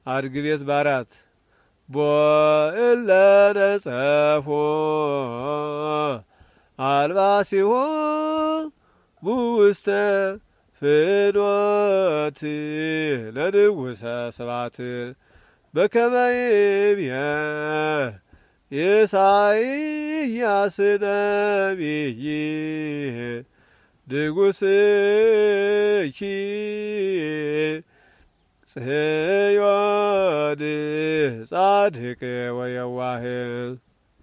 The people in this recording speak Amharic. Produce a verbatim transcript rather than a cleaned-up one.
አድግ ቤት ባራት ቦእለ ነጸፎ አልባሲሆ ውስተ ፍኖት ለንጉሰ ስብሐት በከመ ይቤ ኢሳይያስ ነቢይ ንጉሥኪ ጽዮን ጻድቅ ወየዋህ